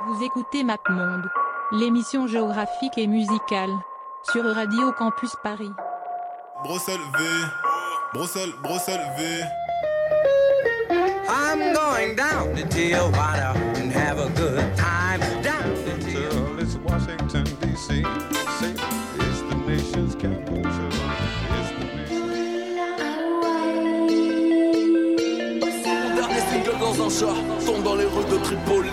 Vous écoutez MapMonde, l'émission géographique et musicale, sur Radio Campus Paris. Bruxelles V, Bruxelles V. I'm going down to Tijuana and have a good time down to Tijuana. It's Washington, D.C. It's the nation's capital. It's the Mon dernier single dans un char tombe dans les rues de Tripoli.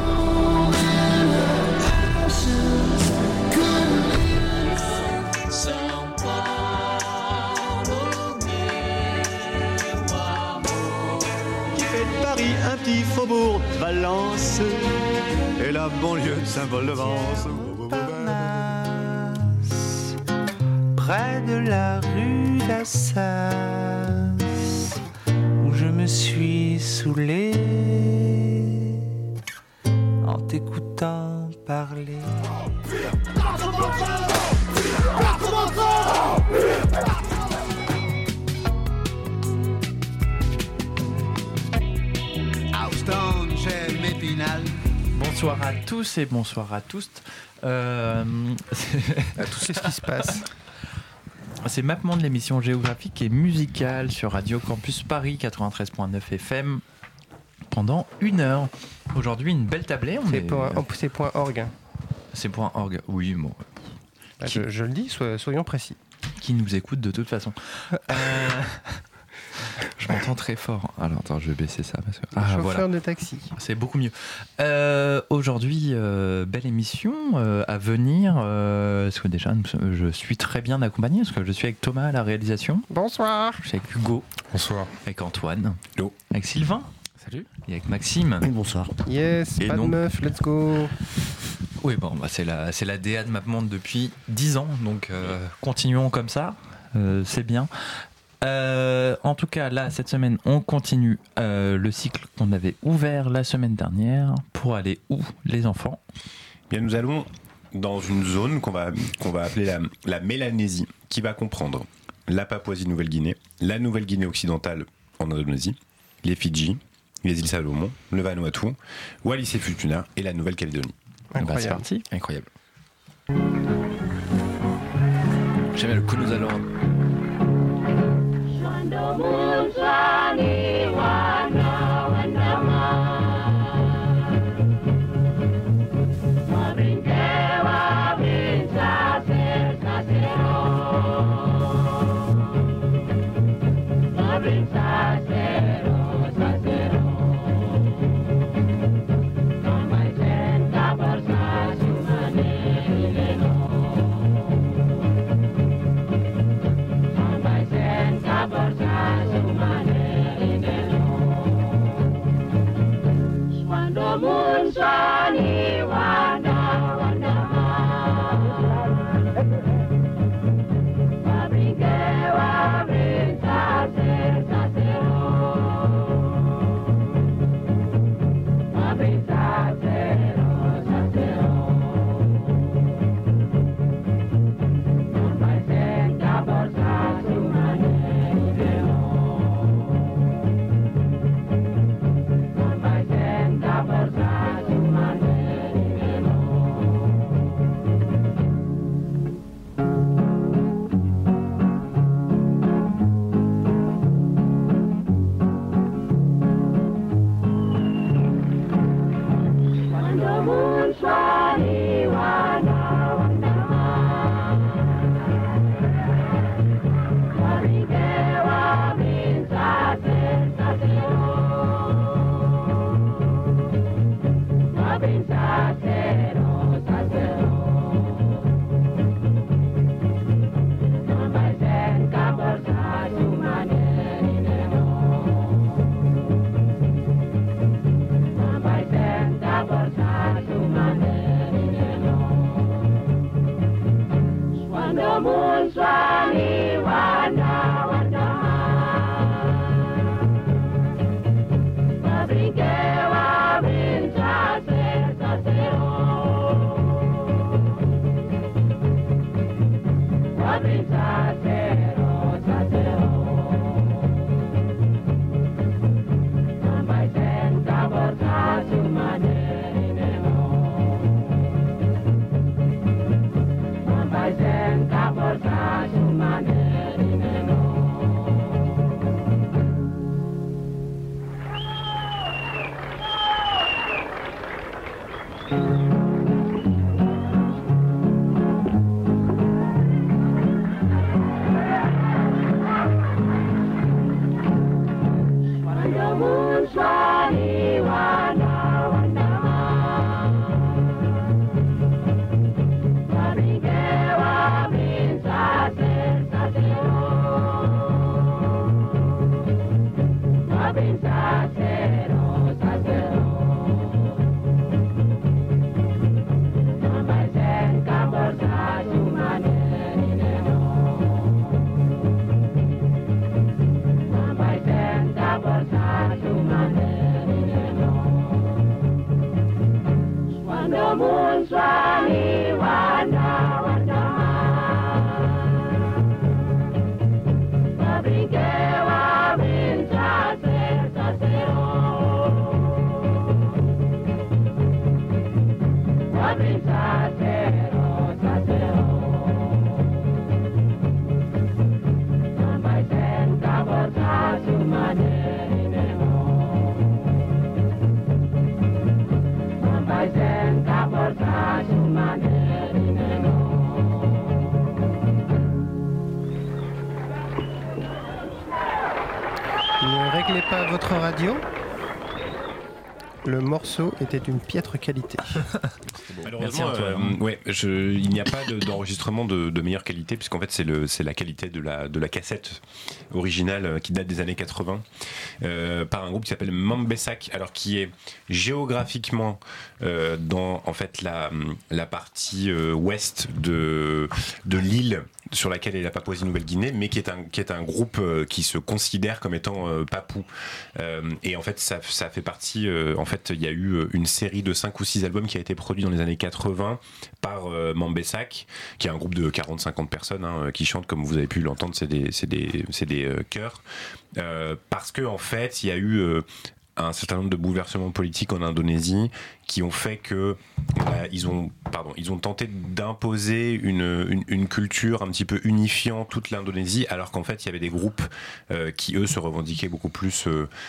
Paris, un petit faubourg de Valence et la banlieue de Saint-Paul-de-Vence. Près de la rue d'Assas, où je me suis saoulé en t'écoutant parler. Bonsoir à tous et bonsoir à tous. À tout ce qui se passe. C'est MapMonde, l'émission géographique et musicale sur Radio Campus Paris 93.9 FM pendant 1 heure. Aujourd'hui, une belle tablée. C'est .org. C'est .org, oui. Bon. Bah, je le dis, soyons précis. Qui nous écoute de toute façon. Je m'entends très fort. Alors attends, je vais baisser ça. Parce que... Chauffeur de taxi. C'est beaucoup mieux. Aujourd'hui, belle émission à venir. Parce que déjà, je suis très bien accompagné. Parce que je suis avec Thomas à la réalisation. Bonsoir. Je suis avec Hugo. Bonsoir. Avec Antoine. Hello. Avec Sylvain. Salut. Et avec Maxime. Bonsoir. Yes, Et pas donc... de meuf, let's go. Oui, bon, bah, c'est la DA de MapMonde depuis 10 ans. Donc continuons comme ça. C'est bien. En tout cas, là, cette semaine, on continue le cycle qu'on avait ouvert la semaine dernière pour aller où, les enfants ? Bien, nous allons dans une zone qu'on va appeler la Mélanésie, qui va comprendre la Papouasie-Nouvelle-Guinée, la Nouvelle-Guinée occidentale en Indonésie, les Fidji, les îles Salomon, le Vanuatu, Wallis et Futuna et la Nouvelle-Calédonie. Bah, c'est parti. Incroyable. J'aime le coup, nous allons... Sumane Ne réglez pas votre radio. Le morceau était d'une piètre qualité. Malheureusement, il n'y a pas d'enregistrement de meilleure qualité, puisqu'en fait c'est la qualité de la cassette originale qui date des années 80 par un groupe qui s'appelle Mambesak, alors qui est géographiquement dans en fait la partie ouest de l'île sur laquelle est la Papouasie-Nouvelle-Guinée, mais qui est un groupe qui se considère comme étant papou. Et en fait, ça fait partie. En fait, il y a eu une série de 5 ou 6 albums qui a été produit dans les années 80 par Mambesak, qui est un groupe de 40-50 personnes qui chantent, comme vous avez pu l'entendre, c'est des chœurs. Parce que en fait, il y a eu un certain nombre de bouleversements politiques en Indonésie qui ont fait que ils ont tenté d'imposer une culture un petit peu unifiant toute l'Indonésie, alors qu'en fait il y avait des groupes qui eux se revendiquaient beaucoup plus,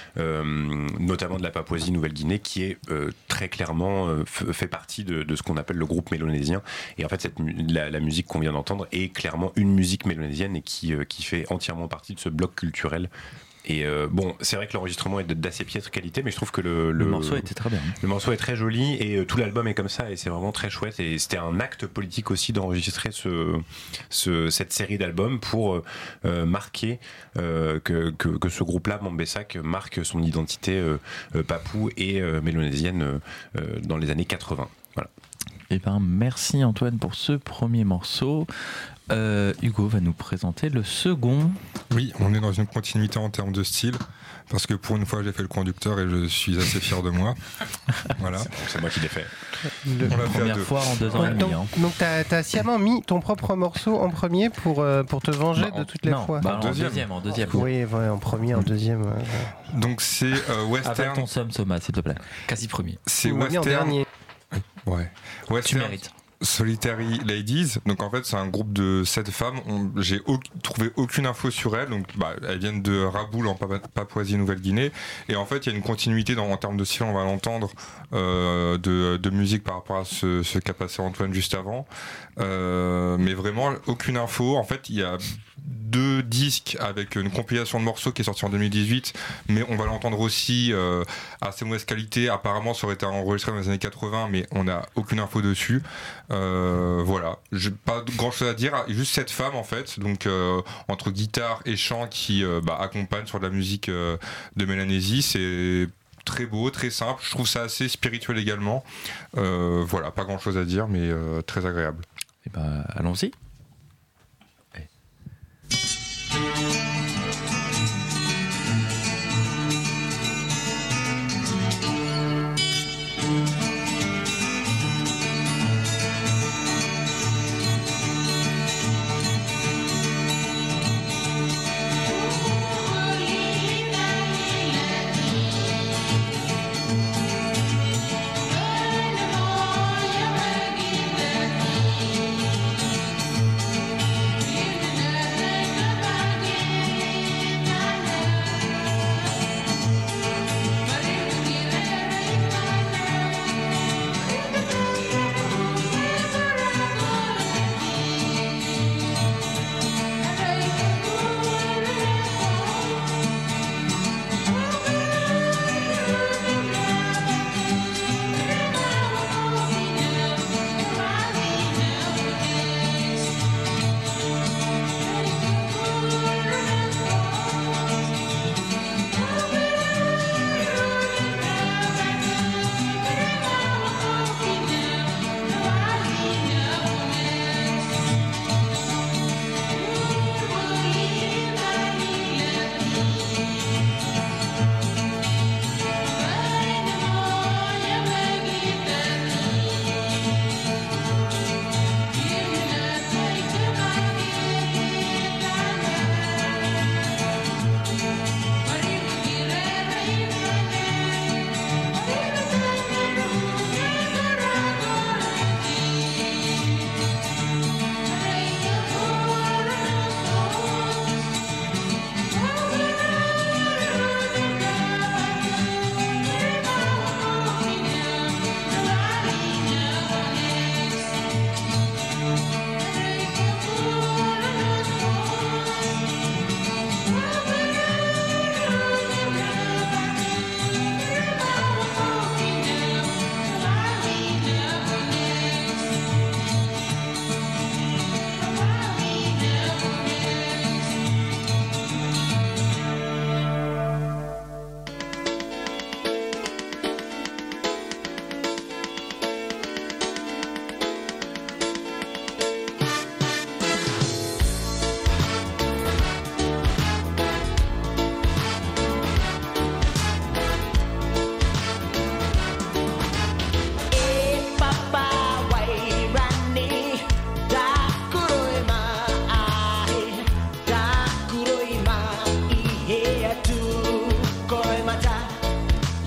notamment de la Papouasie-Nouvelle-Guinée, qui est très clairement fait partie de ce qu'on appelle le groupe mélonésien. Et en fait la musique qu'on vient d'entendre est clairement une musique mélonésienne et qui fait entièrement partie de ce bloc culturel. Et bon, c'est vrai que l'enregistrement est d'assez piètre qualité, mais je trouve que le morceau était très bien. Le morceau est très joli et tout l'album est comme ça et c'est vraiment très chouette. Et c'était un acte politique aussi d'enregistrer cette série d'albums pour marquer que ce groupe-là, Mambesak, marque son identité papou et mélonésienne dans les années 80. Voilà. Eh ben, merci Antoine pour ce premier morceau. Hugo va nous présenter le second. Oui, on est dans une continuité en termes de style, parce que pour une fois j'ai fait le conducteur et je suis assez fier de moi. Voilà. C'est moi qui l'ai fait. La première fois en 2 ans et demi. Donc t'as sciemment mis ton propre morceau en premier pour te venger de toutes les fois. En deuxième. Oui, en premier, en deuxième. Donc c'est Western. Avec ton Soma, s'il te plaît. Quasi premier. C'est Western. En dernier. Ouais. Western. Tu mérites. Solitary Ladies, donc en fait c'est un groupe de 7 femmes. J'ai trouvé aucune info sur elles, donc elles viennent de Rabaul en Papouasie-Nouvelle-Guinée, et en fait il y a une continuité en termes de style, on va l'entendre, de musique par rapport à ce qu'a passé Antoine juste avant, mais vraiment aucune info. En fait il y a 2 disques avec une compilation de morceaux qui est sortie en 2018, mais on va l'entendre aussi à assez mauvaise qualité. Apparemment ça aurait été enregistré dans les années 80, mais on n'a aucune info dessus. Voilà, j'ai pas grand chose à dire, juste cette femme en fait, donc entre guitare et chant qui accompagne sur de la musique de Mélanésie. C'est très beau, très simple, je trouve ça assez spirituel également. Voilà, pas grand chose à dire, mais très agréable. Et allons-y.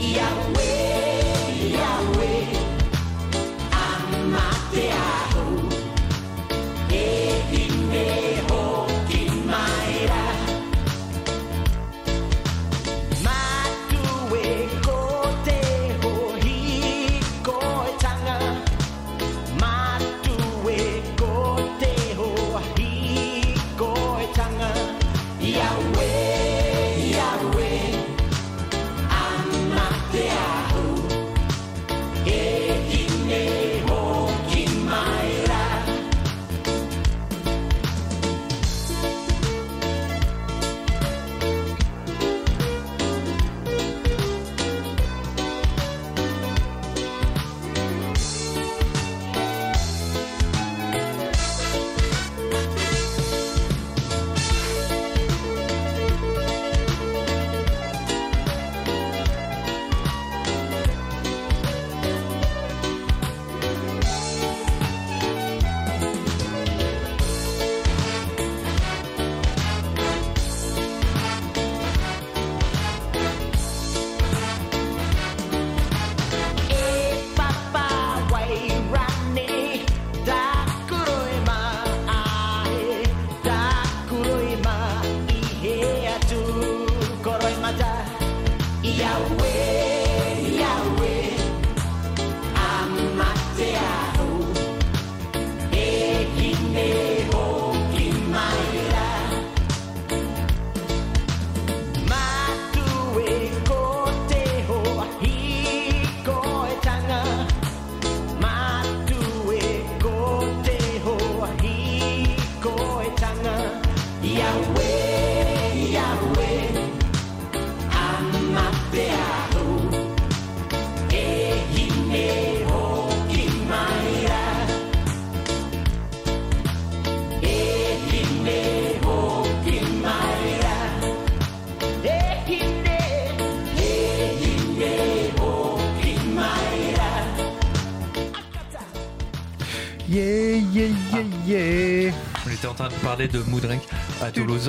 Yeah, yeah, yeah, yeah. On était en train de parler de Moudrenk à Toulouse.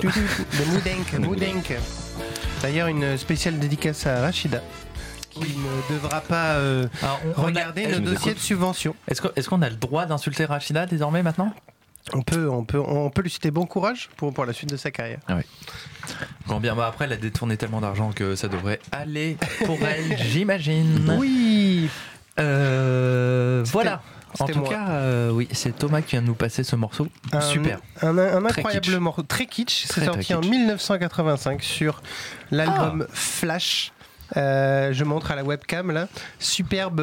De Moudenk. D'ailleurs, une spéciale dédicace à Rachida, qui ne devra pas regarder nos dossiers de subvention. Est-ce qu'on a le droit d'insulter Rachida désormais maintenant ? On peut lui citer bon courage pour la suite de sa carrière. Ah oui. Quand bien, bah après, elle a détourné tellement d'argent que ça devrait aller pour elle, j'imagine. Oui. Voilà. En tout moi. cas, oui, c'est Thomas qui vient de nous passer ce morceau. Super. Un Très incroyable kitsch. morceau, très kitsch. C'est Très, sorti très en kitsch. 1985 sur l'album Flash. Je montre à la webcam là. Superbe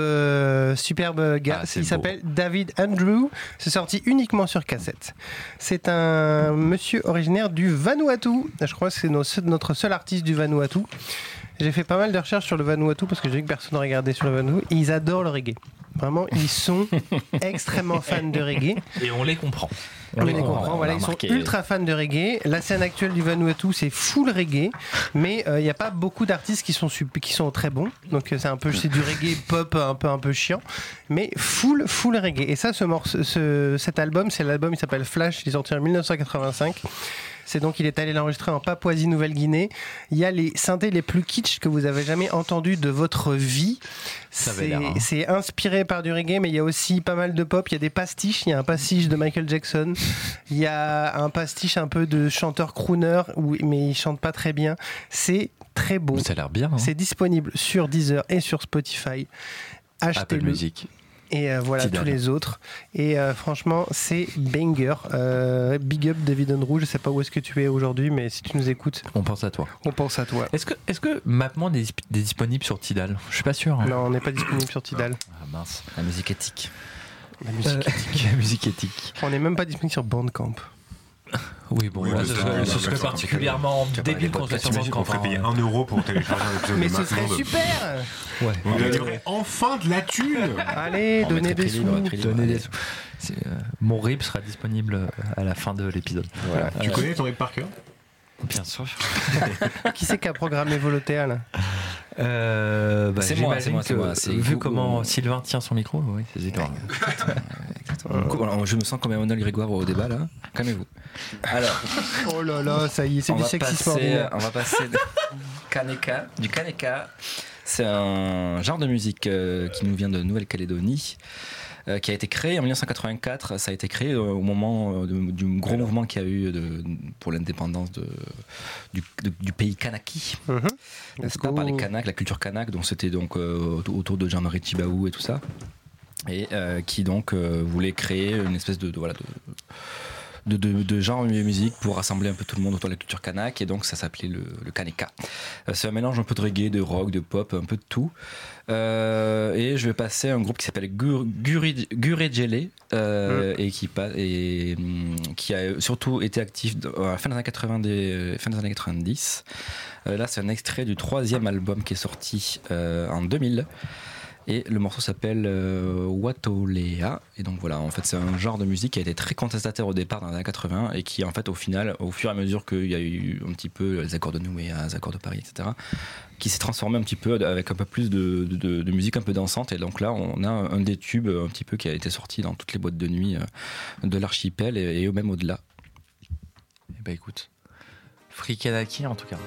gars. c'est Il beau. s'appelle David Andrew. C'est sorti uniquement sur cassette. C'est un monsieur originaire du Vanuatu. Je crois que c'est notre seul artiste du Vanuatu. J'ai fait pas mal de recherches sur le Vanuatu parce que j'ai vu que personne ne regardait sur le Vanuatu. Et ils adorent le reggae. Vraiment, ils sont extrêmement fans de reggae. Et on les comprend. On les comprend, voilà, ils sont ultra fans de reggae. La scène actuelle du Vanuatu, c'est full reggae, mais il n'y a pas beaucoup d'artistes qui sont très bons. Donc c'est du reggae pop un peu chiant, mais full reggae. Et ça, cet album, c'est l'album, il s'appelle Flash, il est sorti en 1985. C'est donc, il est allé l'enregistrer en Papouasie-Nouvelle-Guinée. Il y a les synthés les plus kitsch que vous avez jamais entendus de votre vie. C'est inspiré par du reggae, mais il y a aussi pas mal de pop. Il y a des pastiches. Il y a un pastiche de Michael Jackson. Il y a un pastiche un peu de chanteur crooner, mais il chante pas très bien. C'est très beau. Ça a l'air bien. Hein. C'est disponible sur Deezer et sur Spotify. Apple Achetez-le. Music. Et voilà Tidal. tous les autres. Et franchement, c'est banger. Big up David Andrew. Je sais pas où est-ce que tu es aujourd'hui, mais si tu nous écoutes, On pense à toi. on pense à toi. Est-ce que Mapman est disponible sur Tidal ? Je suis pas sûr. Hein. Non, on n'est pas disponible sur Tidal. Ah mince. La musique éthique. La musique. La musique éthique. On n'est même pas disponible sur Bandcamp. Oui, bon, Oui, là, mais ce ça, serait, non, ce mais serait ça, particulièrement débile qu'on soit sur T'imagines qu'on Bandcamp. ferait payer 1 euro pour télécharger un épisode Mais de ce serait Mapman. super. Ouais. On aurait enfin de la thune. Allez, donnez des sous. Donner des sous. Mon RIP sera disponible à la fin de l'épisode. Voilà. Tu connais ton rip par cœur? Bien sûr. Qui c'est qui a programmé Volotea là? C'est moi, j'imagine c'est que, moi, c'est vu Google. comment Sylvain tient son micro, oui, c'est évident. Voilà, je me sens comme Emmanuel Grégoire au débat là. Calmez-vous. Alors, Oh là là, ça y est, c'est on du va sexisme passer, ordinaire. on va passer du Kaneka. c'est un genre de musique qui nous vient de Nouvelle-Calédonie. Qui a été créé en 1984. Ça a été créé au moment du gros mouvement qu'il y a eu pour l'indépendance du pays kanaki. N'est-ce pas, par les Kanaks, la culture kanak. Donc c'était donc autour de Jean-Marie Tjibaou et tout ça, et qui donc voulait créer une espèce de genre de musique pour rassembler un peu tout le monde autour de la culture kanak, et donc ça s'appelait le Kaneka. C'est un mélange un peu de reggae, de rock, de pop, un peu de tout. Et je vais passer à un groupe qui s'appelle Gurejele et qui a surtout été actif à la fin des années 90. Là, c'est un extrait du 3e album qui est sorti en 2000. Et le morceau s'appelle Watolea. Et donc voilà, en fait, c'est un genre de musique qui a été très contestataire au départ dans les années 80 et qui, en fait, au final, au fur et à mesure qu'il y a eu un petit peu les accords de Nouméa, les accords de Paris, etc., qui s'est transformé un petit peu avec un peu plus de musique un peu dansante. Et donc là, on a un des tubes un petit peu qui a été sorti dans toutes les boîtes de nuit de l'archipel et même au-delà. Et bah écoute, Free Kanaki en tout cas.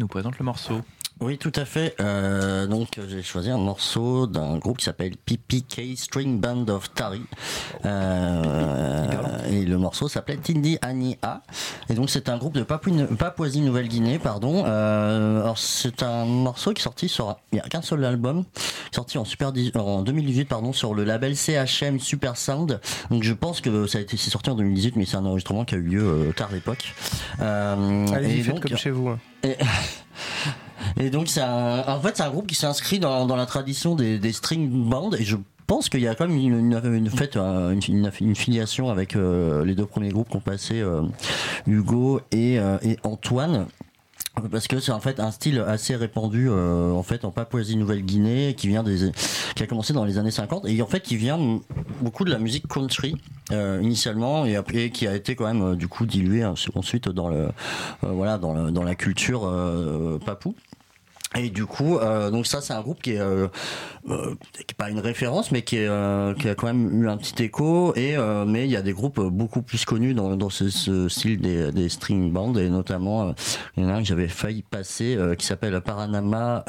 présentes le morceau. Oui, tout à fait. Donc, j'ai choisi un morceau d'un groupe qui s'appelle PPK String Band of Tari. Et le morceau s'appelait Tindi Ania. Et donc, c'est un groupe de Papouasie-Nouvelle-Guinée, pardon. Alors, c'est un morceau qui est sorti il n'y a qu'un seul album, sorti en 2018, pardon, sur le label CHM Super Sound. Donc, je pense que c'est sorti en 2018, mais c'est un enregistrement qui a eu lieu tard d'époque. Allez-y, faites comme chez vous. Et donc c'est un groupe qui s'inscrit dans la tradition des string bands, et je pense qu'il y a quand même une filiation avec les deux premiers groupes qu'ont passé Hugo et Antoine. Parce que c'est en fait un style assez répandu en Papouasie-Nouvelle-Guinée qui a commencé dans les années 50 et en fait qui vient beaucoup de la musique country initialement et après qui a été quand même du coup dilué ensuite dans la culture papou. Et du coup, donc ça c'est un groupe qui est pas une référence, mais qui a quand même eu un petit écho. Mais il y a des groupes beaucoup plus connus dans ce style des string bands, et notamment il y en a un que j'avais failli passer qui s'appelle Paranama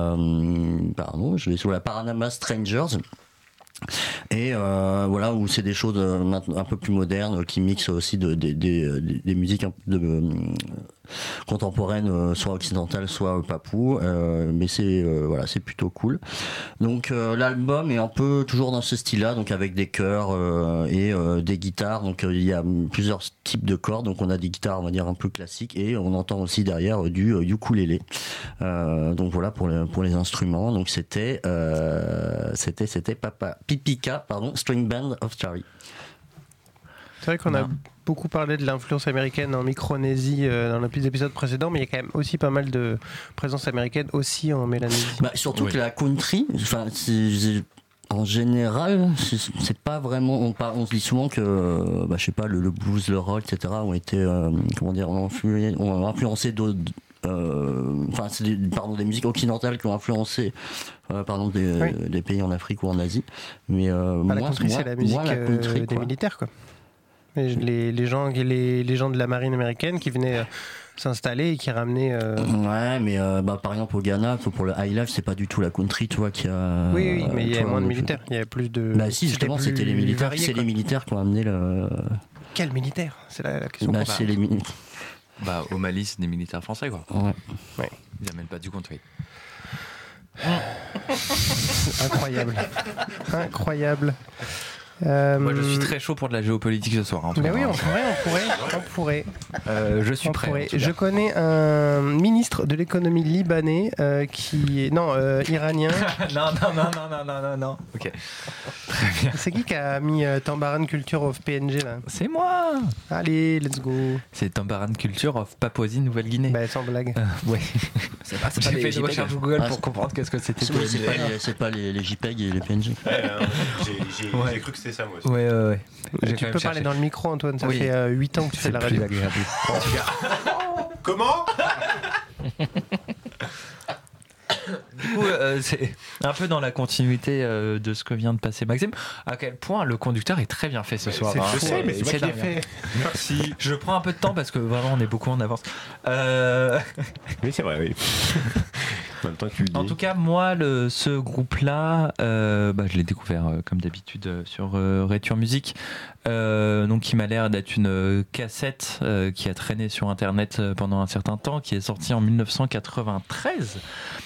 Strangers. Et où c'est des choses un peu plus modernes qui mixent aussi des musiques contemporaines, soit occidentales soit papou, mais c'est plutôt cool. Donc l'album est un peu toujours dans ce style-là, donc avec des chœurs et des guitares. Donc il y a plusieurs types de cordes, donc on a des guitares on va dire un peu classiques et on entend aussi derrière du ukulélé. Donc voilà pour les instruments. Donc c'était PPK String Band of Tari. C'est vrai qu'on a beaucoup parlé de l'influence américaine en Micronésie dans les épisodes précédents, mais il y a quand même aussi pas mal de présence américaine aussi en Mélanésie. Surtout que la country, en général, c'est pas vraiment. On se dit souvent que, je sais pas, le blues, le rock, etc. ont été, ont influencé d'autres. C'est des musiques occidentales qui ont influencé des pays en Afrique ou en Asie. Mais la country, c'est la musique des militaires, quoi. Les gens de la marine américaine qui venaient s'installer et qui ramenaient. Ouais, mais par exemple au Ghana, pour le high life, c'est pas du tout la country, tu vois, qui a. Oui, mais il y avait moins de militaires. Il y avait plus de. Si, justement, c'était les militaires. C'est les militaires qui ont amené le. Quel militaire ? C'est la question. C'est les militaires. Au Mali, c'est des militaires français, quoi. Ouais. Ils amènent pas du country. Incroyable. Moi, je suis très chaud pour de la géopolitique ce soir. Mais oui, on pourrait. Je suis prêt. Je connais un ministre de l'économie libanais qui est iranien. Non. Ok. Très bien. C'est qui a mis Tambaran Culture of PNG là ? C'est moi. Allez, let's go. C'est Tambaran Culture of Papouasie-Nouvelle-Guinée. Sans blague. Ouais. C'est J'ai fait une recherche Google pour comprendre qu'est-ce que c'était. C'est pas les JPEG et les PNG. J'ai cru que c'était ça, moi aussi. Ouais. Tu peux parler dans le micro, Antoine, ça fait 8 ans que tu fais de la radio. C'est plus agréable. En tout cas. Comment ? Du coup, c'est un peu dans la continuité de ce que vient de passer Maxime. À quel point le conducteur est très bien fait ce soir. Je sais, mais c'est moi qui l'ai fait. Merci. Je prends un peu de temps parce que vraiment on est beaucoup en avance. Oui, c'est vrai, oui. En même temps, tu le dis. En tout cas, moi, ce groupe-là, je l'ai découvert comme d'habitude sur Reture Music, donc qui m'a l'air d'être une cassette qui a traîné sur Internet pendant un certain temps, qui est sortie en 1993.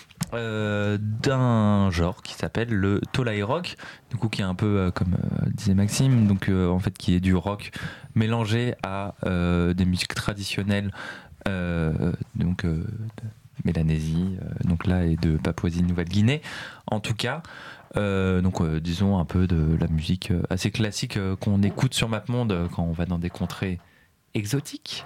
D'un genre qui s'appelle le Tolai Rock, du coup qui est un peu comme disait Maxime, donc en fait qui est du rock mélangé à des musiques traditionnelles donc de Mélanésie, donc là, et de Papouasie-Nouvelle-Guinée en tout cas. Disons un peu de la musique assez classique qu'on écoute sur MapMonde quand on va dans des contrées exotiques.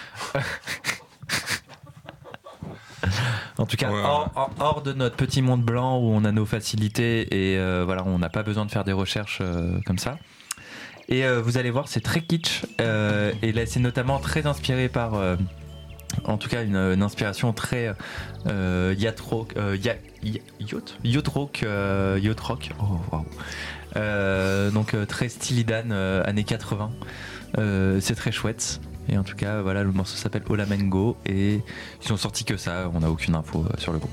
En tout cas, hors de notre petit monde blanc où on a nos facilités et on n'a pas besoin de faire des recherches comme ça. Et vous allez voir, c'est très kitsch. Et là, c'est notamment très inspiré par, en tout cas, une inspiration très yacht rock. Oh, wow. Donc très Steely Dan, années 80. C'est très chouette. Et en tout cas, voilà, le morceau s'appelle Olamengo et ils ont sorti que ça, on n'a aucune info sur le groupe.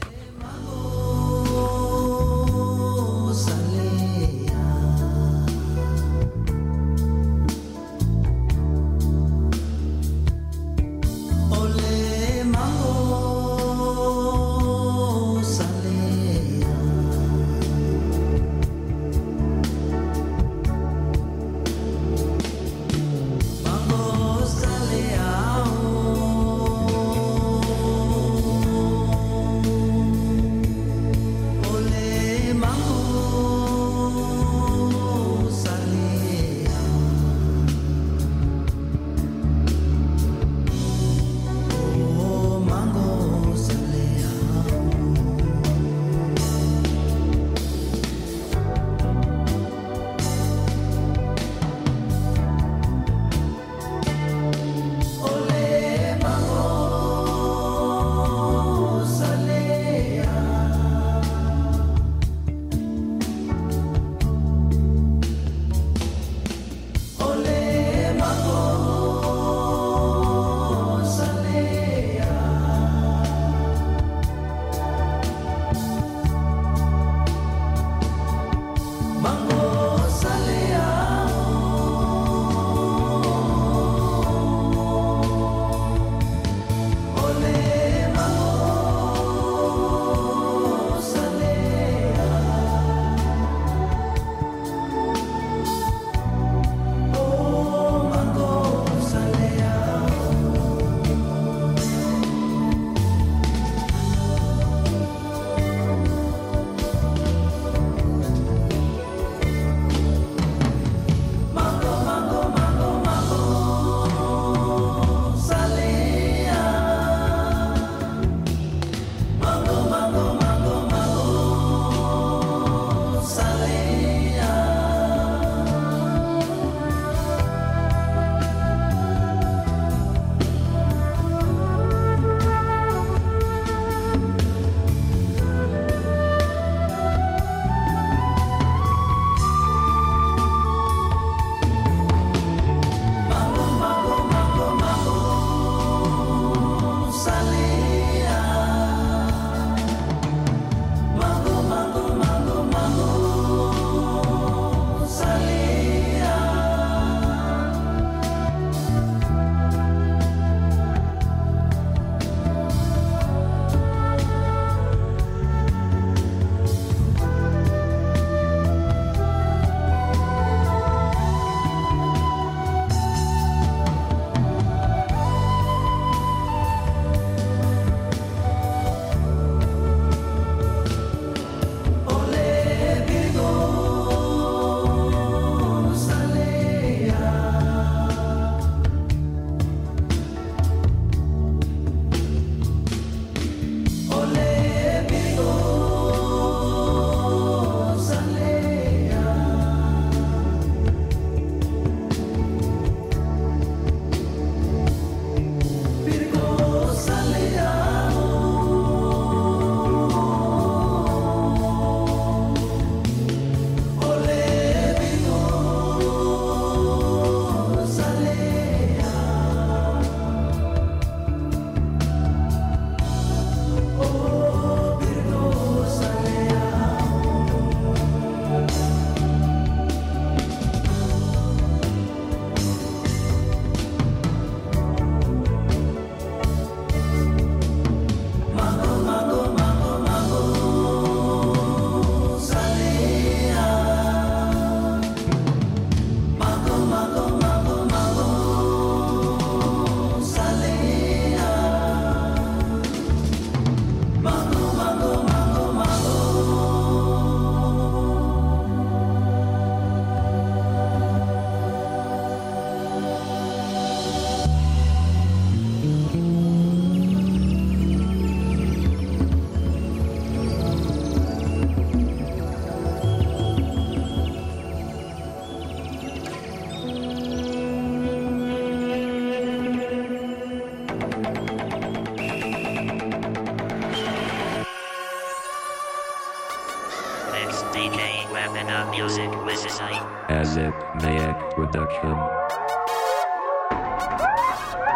Music Wizard. As it Mayak Production.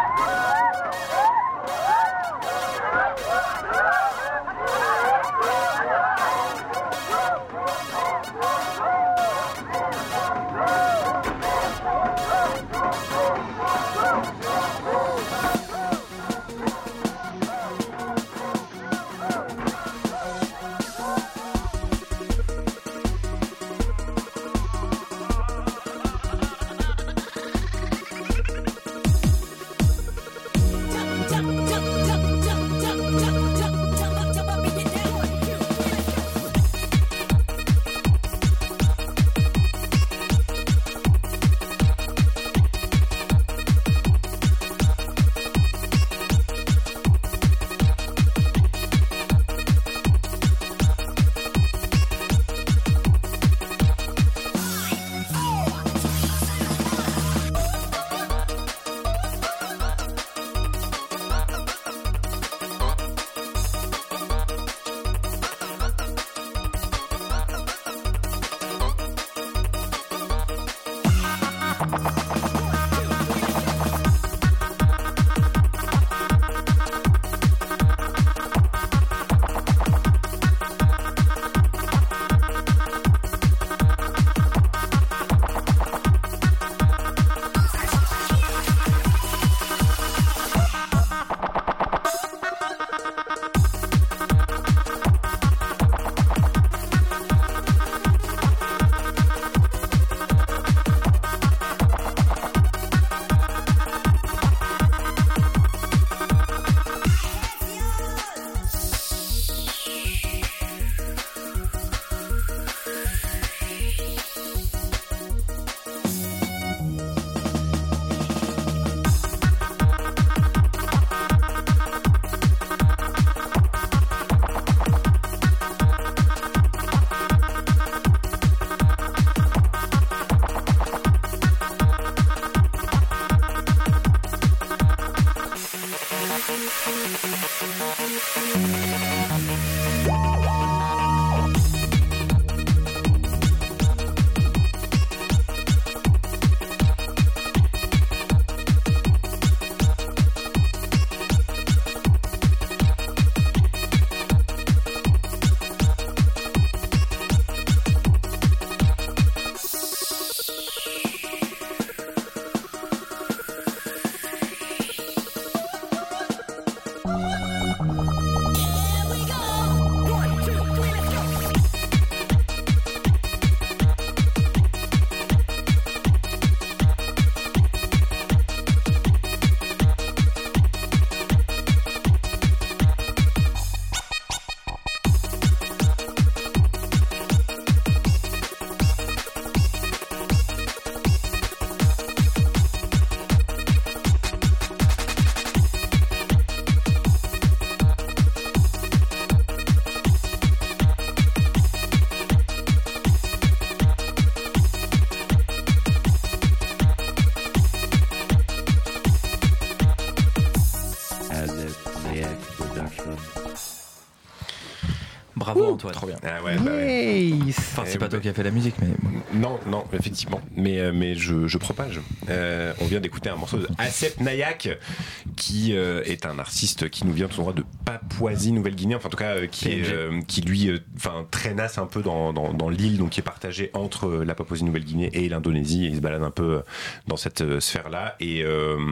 Bravo Antoine. Trop bien. Ah ouais, bah ouais. Yes. Enfin, c'est pas toi qui as fait la musique, mais. Non, effectivement. Mais je propage. On vient d'écouter un morceau de Asep Nayak, qui est un artiste qui nous vient tout droit de Papouasie-Nouvelle-Guinée. Enfin, en tout cas, qui lui traînasse un peu dans l'île, donc qui est partagée entre la Papouasie-Nouvelle-Guinée et l'Indonésie. Et il se balade un peu dans cette sphère-là. Et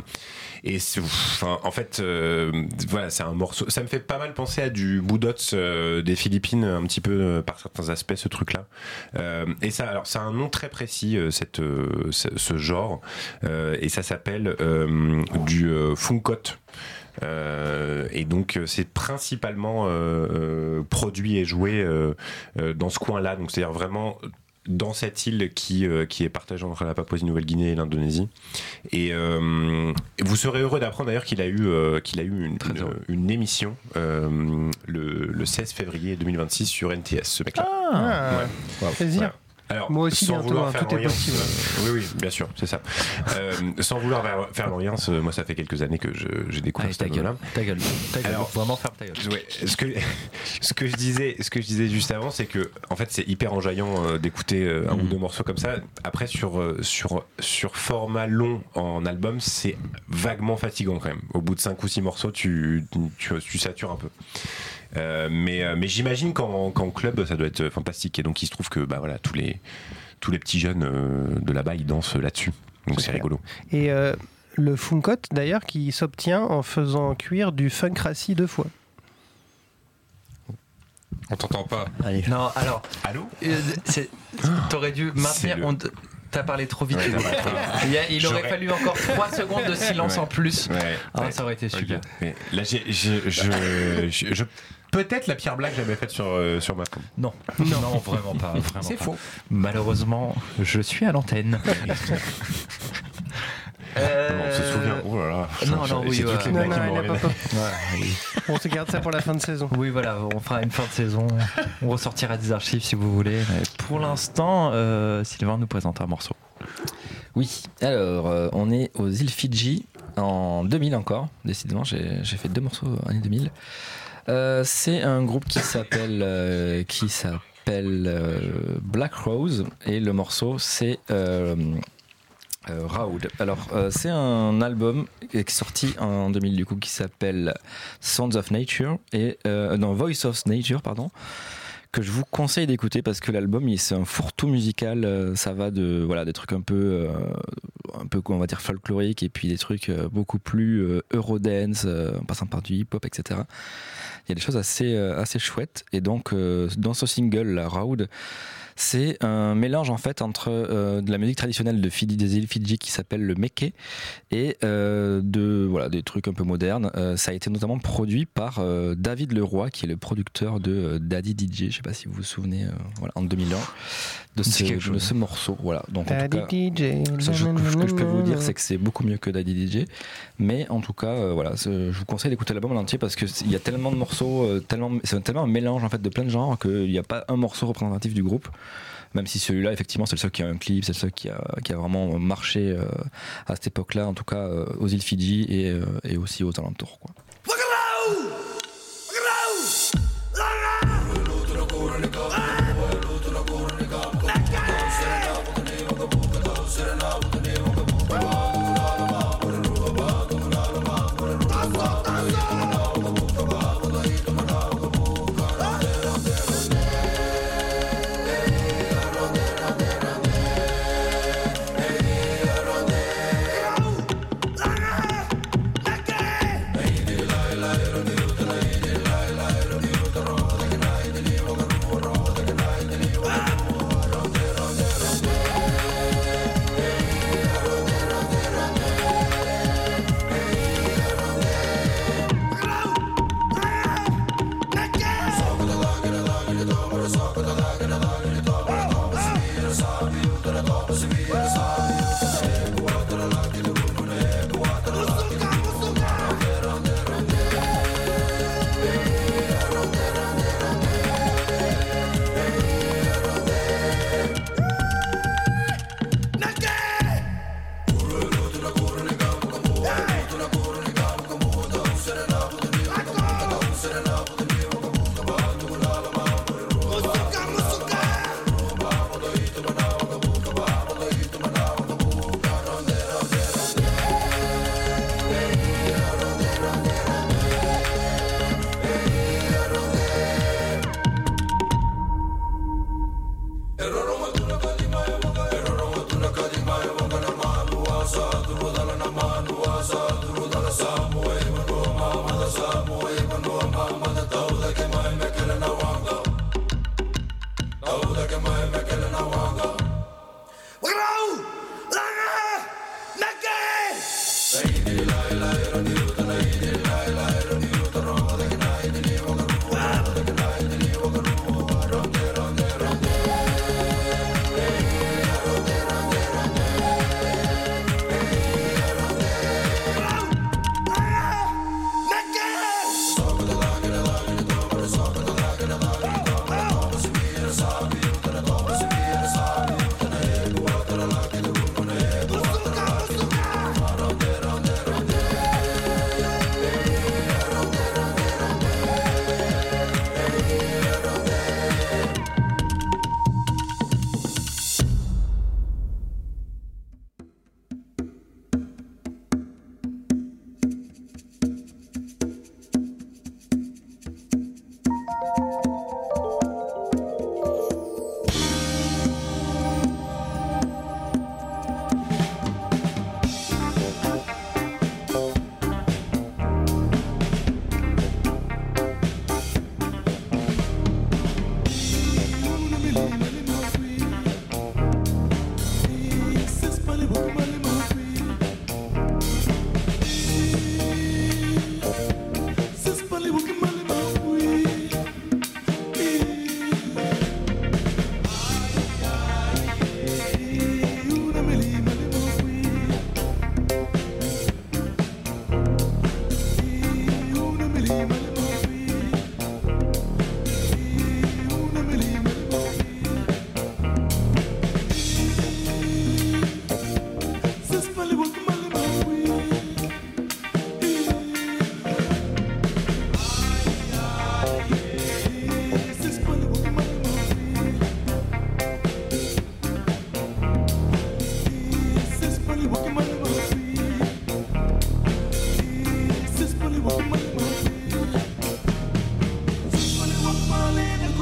en fait, voilà, c'est un morceau. Ça me fait pas mal penser à du Boudots des Philippines, un petit peu par certains aspects, ce truc-là. Et ça, alors, c'est un nom très précis, ce genre, et ça s'appelle du funkot. Et donc c'est principalement produit et joué dans ce coin-là, donc c'est-à-dire vraiment dans cette île qui est partagée entre la Papouasie-Nouvelle-Guinée et l'Indonésie. Et vous serez heureux d'apprendre d'ailleurs qu'il a eu une émission le 16 février 2026 sur NTS, ce mec-là. Plaisir. Voilà. Alors, moi aussi bientôt, tout est possible. Oui, bien sûr, c'est ça. Sans vouloir faire l'orience, moi ça fait quelques années que j'ai découvert cet album-là. Ta gueule. Alors, vraiment ferme ta gueule. Ouais, ce que je disais juste avant, c'est que en fait c'est hyper enjaillant d'écouter un ou deux morceaux comme ça. Après sur format long en album, c'est vaguement fatigant quand même. Au bout de 5 ou 6 morceaux, tu satures un peu. Mais j'imagine qu'en club ça doit être fantastique, et donc il se trouve que voilà, tous les petits jeunes de là-bas ils dansent là-dessus, donc c'est rigolo. Et le funkot d'ailleurs qui s'obtient en faisant cuire du funk rassis 2 fois. On t'entend pas. Allez. Non, alors. Allô. T'aurais dû maintenir. T'as parlé trop vite. Ouais, il aurait fallu encore 3 secondes de silence en plus. Ça aurait été super. Okay. Là, je peut-être la pire blague que j'avais faite sur ma com. Non, vraiment pas. C'est faux. Malheureusement, je suis à l'antenne. On se souvient. Oh là là. Oui, toutes les blagues qui m'ont réveillé. On se garde ça pour la fin de saison. Oui, voilà, on fera une fin de saison. On ressortira des archives si vous voulez. Mais pour l'instant, Sylvain nous présente un morceau. Oui, alors on est aux îles Fidji en 2000 encore. Décidément, j'ai fait 2 morceaux année 2000. C'est un groupe qui s'appelle Black Rose, et le morceau c'est Raoud. Alors c'est un album qui est sorti en 2000 du coup, qui s'appelle Sounds of Nature Voice of Nature, pardon, que je vous conseille d'écouter parce que l'album c'est un fourre-tout musical. Ça va de des trucs un peu on va dire folklorique, et puis des trucs beaucoup plus eurodance, en passant par du hip-hop, etc. Il y a des choses assez chouettes, et donc dans ce single, la Raoud, c'est un mélange en fait entre de la musique traditionnelle des îles Fidji qui s'appelle le meke, et des trucs un peu modernes. Ça a été notamment produit par David Leroy, qui est le producteur de Daddy DJ. Je sais pas si vous vous souvenez, en 2001 de ce morceau. Voilà. Donc en tout cas, ce que je peux vous dire, c'est que c'est beaucoup mieux que Daddy DJ. Mais en tout cas, je vous conseille d'écouter l'album en entier parce que il y a tellement de morceaux, c'est tellement un mélange en fait de plein de genres qu'il n'y a pas un morceau représentatif du groupe. Même si celui-là, effectivement, c'est le seul qui a un clip, c'est le seul qui a vraiment marché à cette époque-là, en tout cas aux îles Fidji et aussi aux alentours, quoi. Hey,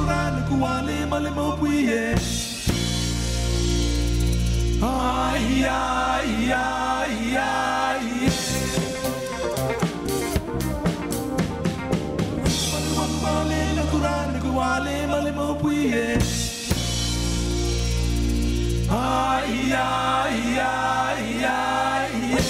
kurana kuale male mo puye. Ay ay ay ay. Male kurana kuale male mo puye. Ay ay ay ay.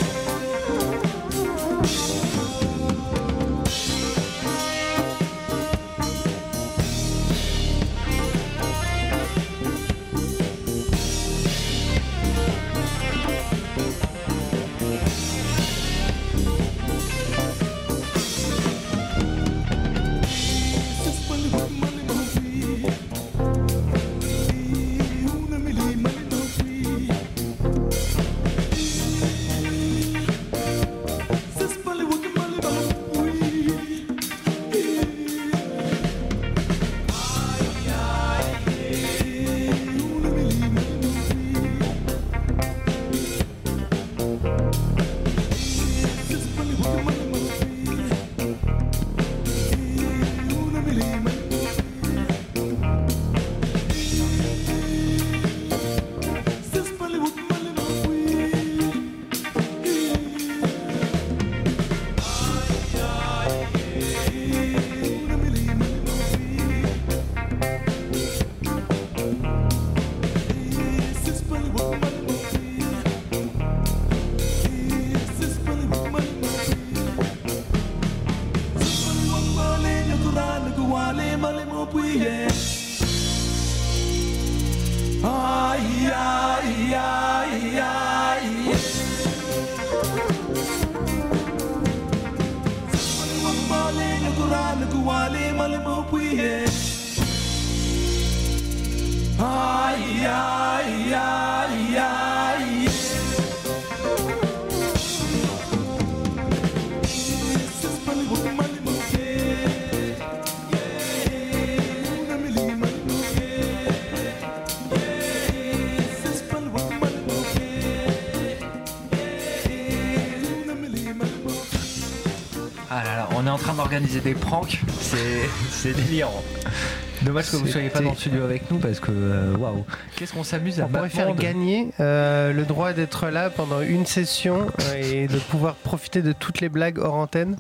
On est en train d'organiser des pranks, c'est délirant. Dommage que vous ne soyez pas dans le studio avec nous parce que waouh, qu'est-ce qu'on s'amuse à On pourrait faire gagner le droit d'être là pendant une session et de pouvoir profiter de toutes les blagues hors antenne.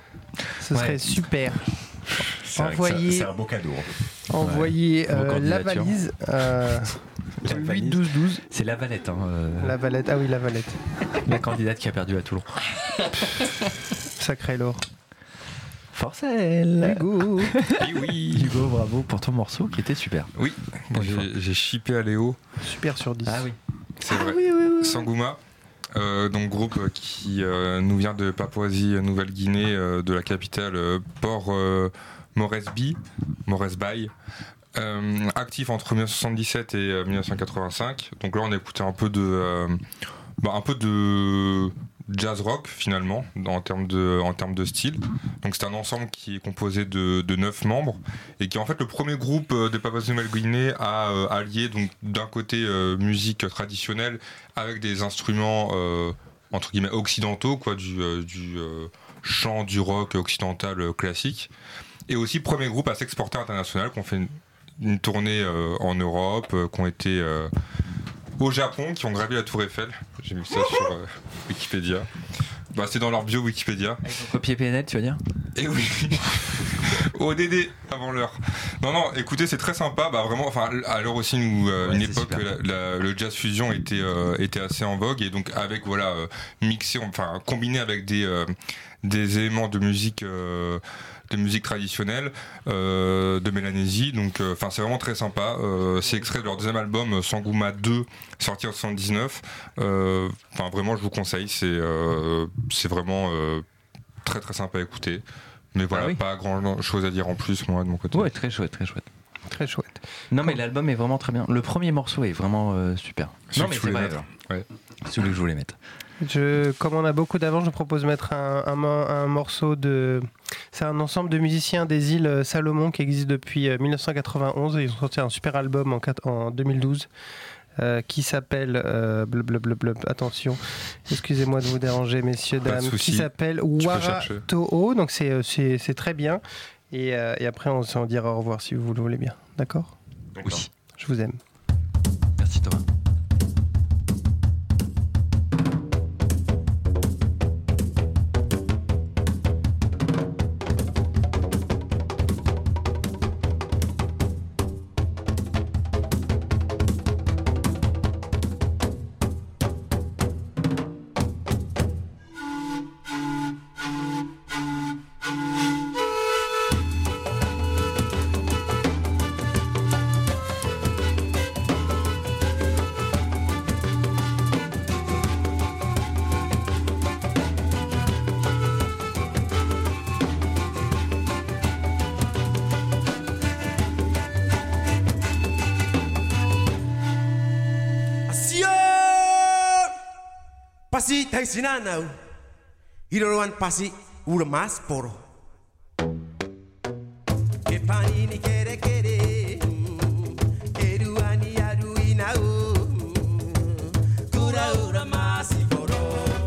Ce serait super. Envoyez, c'est un beau cadeau. Envoyez la valise 8 12 12. C'est la Valette. Hein, La Valette, ah oui, la Valette. La candidate qui a perdu à Toulon. Sacré lourd. Forcel. Hugo. Et oui. Hugo, bravo pour ton morceau qui était super. Oui, j'ai shippé à Léo. Super sur 10. Ah oui. C'est vrai. Oui. Sanguma, donc groupe qui nous vient de Papouasie-Nouvelle-Guinée, de la capitale Port Moresby. Actif entre 1977 et 1985. Donc là, on a écouté un peu de jazz rock finalement en termes de style. Donc c'est un ensemble qui est composé de 9 membres et qui est en fait le premier groupe de Papouasie-Nouvelle-Guinée à allier donc d'un côté musique traditionnelle avec des instruments entre guillemets occidentaux, quoi, du chant, du rock occidental classique, et aussi premier groupe à s'exporter à l'international, qui ont fait une tournée en Europe, qui ont été au Japon, qui ont gravi la Tour Eiffel. J'ai vu ça sur Wikipédia. Bah, c'est dans leur bio Wikipédia. Avec ton copier PNL, tu vas dire ? Et oui. ODD avant l'heure. Non, écoutez, c'est très sympa. Bah vraiment, enfin, à l'heure aussi, une époque, le jazz fusion était assez en vogue, et donc avec mixé, enfin combiné avec des éléments de musique traditionnelle de Mélanésie. Donc c'est vraiment très sympa. C'est extrait de leur deuxième album Sanguma 2, sorti en 1979. Vraiment, je vous conseille. C'est vraiment très très sympa à écouter. Mais voilà, pas grand chose à dire en plus, moi, de mon côté. Ouais, très chouette. Très chouette. Non, mais l'album est vraiment très bien. Le premier morceau est vraiment super. Non, mais c'est vrai. Ouais. Celui que je voulais mettre. Comme on a beaucoup d'avance, je propose de mettre un morceau de... C'est un ensemble de musiciens des îles Salomon qui existe depuis 1991. Et ils ont sorti un super album en 2012 qui s'appelle... attention, excusez-moi de vous déranger, messieurs, dames. Qui s'appelle Wara Toho. Donc c'est très bien. Et après, on s'en dira au revoir si vous le voulez bien. D'accord ? Oui. Je vous aime. Merci Thomas. Pasi taisinanau, iroan pasi urmas poro. Kepani ni kere kere, keruani aru inau, kura uramasi poro.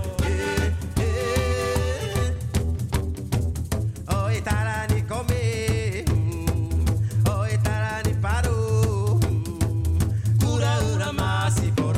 Oi tarani come, oi tarani paro, kura uramasi poro.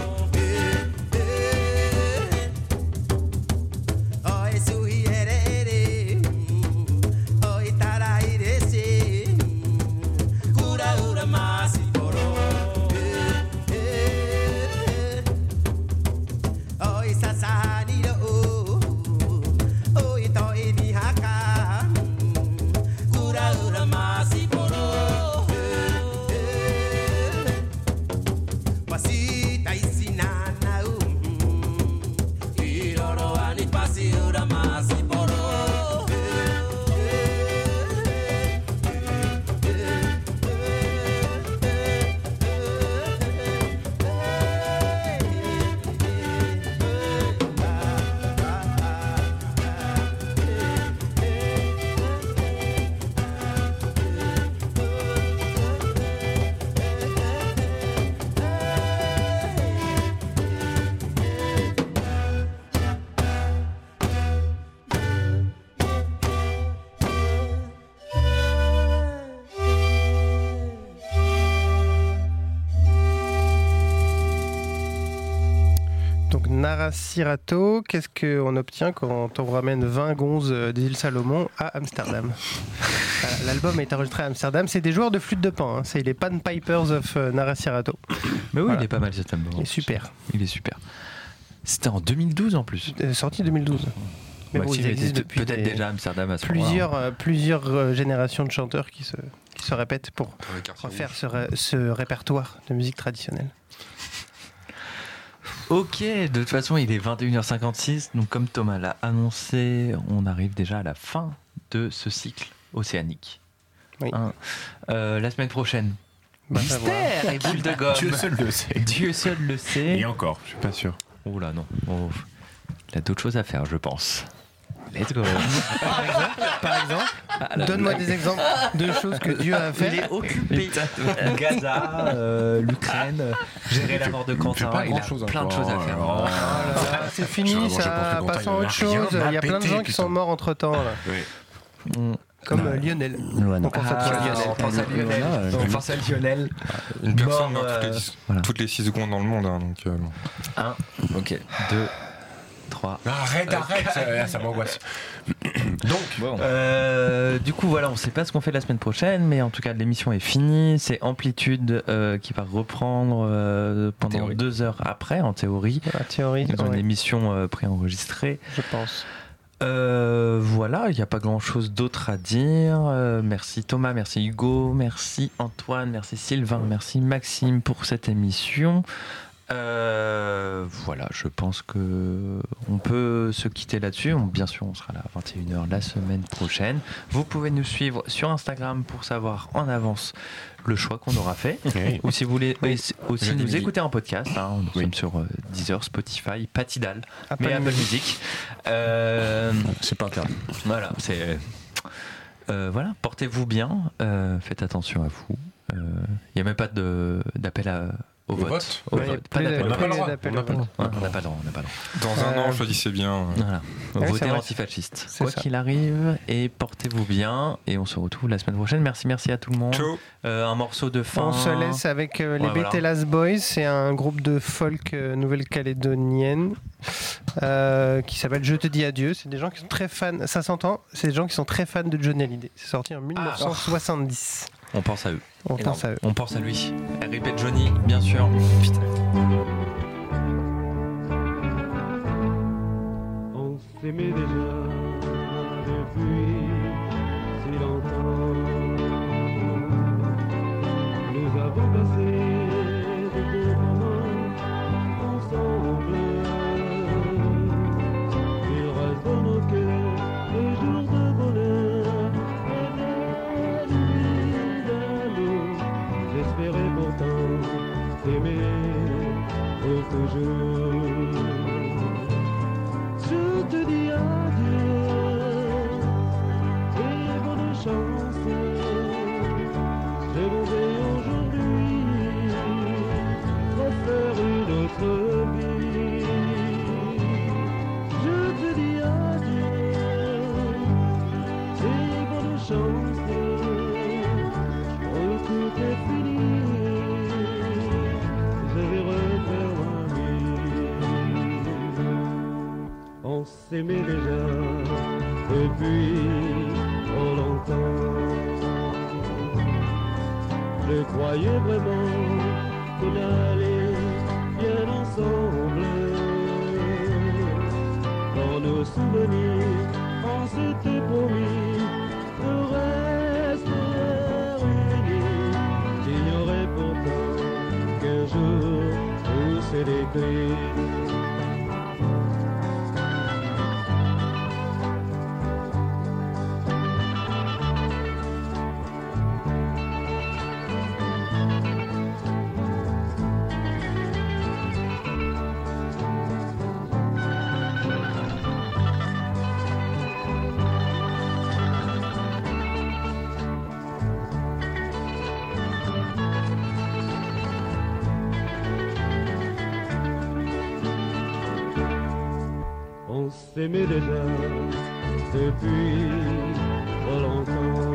Narasirato, qu'est-ce qu'on obtient quand on ramène 20 gonzes des îles Salomon à Amsterdam? Voilà, l'album est enregistré à Amsterdam, c'est des joueurs de flûte de pan, hein. C'est les Pan Pipers of Narasirato. Mais oui, voilà. Il est pas mal cet album. Il est super. Il est super. C'était en 2012 en plus. Sorti 2012. Mais ouais, bon, ils existent depuis peut-être déjà à Amsterdam à ce moment-là. Plusieurs générations de chanteurs qui se répètent pour refaire ce répertoire de musique traditionnelle. Ok, de toute façon il est 21h56, donc comme Thomas l'a annoncé, on arrive déjà à la fin de ce cycle océanique. Oui. La semaine prochaine, mystère et boule de gomme. Dieu seul le sait. Dieu seul le sait. Et encore, je suis pas sûr. Oh là non, il a d'autres choses à faire je pense. Let's go. Par exemple, donne-moi des exemples de choses que Dieu a fait. Il est occupé. Gaza, l'Ukraine, gérer la mort de Quentin. Il a plein de choses à faire. Oh là là, c'est fini, ça. Passons à autre chose. Il y a plein de gens qui sont morts entre temps. Comme Lionel. On pense à Lionel. Une personne meurt toutes les 6 secondes dans le monde. Donc, 1, ok, 2, 3. Arrête, ça m'angoisse. Donc, du coup, voilà, on sait pas ce qu'on fait la semaine prochaine, mais en tout cas, l'émission est finie. C'est Amplitude qui va reprendre pendant 2 heures après, en théorie. Ils ont une émission préenregistrée. Je pense. Voilà, il n'y a pas grand chose d'autre à dire. Merci Thomas, merci Hugo, merci Antoine, merci Sylvain, merci Maxime pour cette émission. Voilà, je pense que on peut se quitter là-dessus. Bien sûr, on sera là à 21h la semaine prochaine. Vous pouvez nous suivre sur Instagram pour savoir en avance le choix qu'on aura fait. Oui. Ou si vous voulez aussi nous écouter en podcast, nous sommes sur Deezer, Spotify, pas Tidal, mais Apple Music. C'est pas interdit. Voilà, c'est voilà. Portez-vous bien, faites attention à vous. Il n'y a même pas d'appel Au vote. Ouais, Pas plus d'appel. d'appel. On n'a pas le droit. On n'a pas le droit. Dans un an, choisissez bien. Voilà. Ouais, Votez c'est vrai. antifasciste. C'est Quoi ça. qu'il arrive, et portez-vous bien. Et on se retrouve la semaine prochaine. Merci à tout le monde. Ciao. Un morceau de fin. On se laisse avec les Ouais, voilà. Betellas Boys. C'est un groupe de folk nouvelle-calédonienne qui s'appelle Je te dis adieu. C'est des gens qui sont très fans. Ça s'entend. C'est des gens qui sont très fans de Johnny Hallyday. C'est sorti en 1970. On pense à eux. On pense à eux. On pense à lui. RIP Johnny, bien sûr. Putain. On s'aimait déjà depuis si longtemps. Nous avons passé de beaux moments ensemble. Il reste dans nos cœurs des jours de bonheur et des nuits d'amour. J'espérais pourtant t'aimer pour toujours. Je te dis adieu et bonne chance. Je m'en vais aujourd'hui refaire une autre vie. Je te dis adieu et bonne chance. Oh, tout est fini. Je vais refaire ma vie. On s'aimait déjà depuis trop longtemps. Je croyais vraiment qu'on allait bien ensemble. Dans nos souvenirs, on s'était promis de rester unis. J'ignorais pourtant qu'un jour tout s'est détruit. On s'aimait déjà depuis trop longtemps.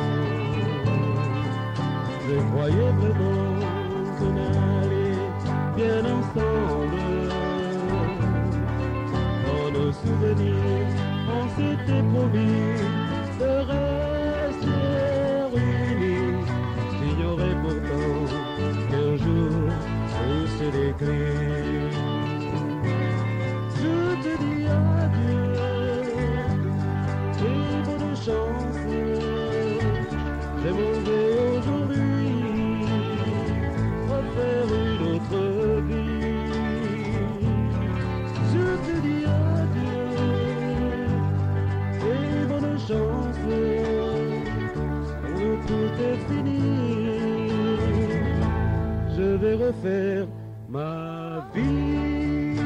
Je croyais vraiment qu'on allait bien ensemble. Dans nos souvenirs, on s'était promis de rester unis. J'ignorais pourtant qu'un jour tout se décrit. Je te dis adieu et bonne chance. Je m'en vais aujourd'hui refaire une autre vie. Je te dis adieu et bonne chance. Oh, tout est fini. Je vais refaire ma vie.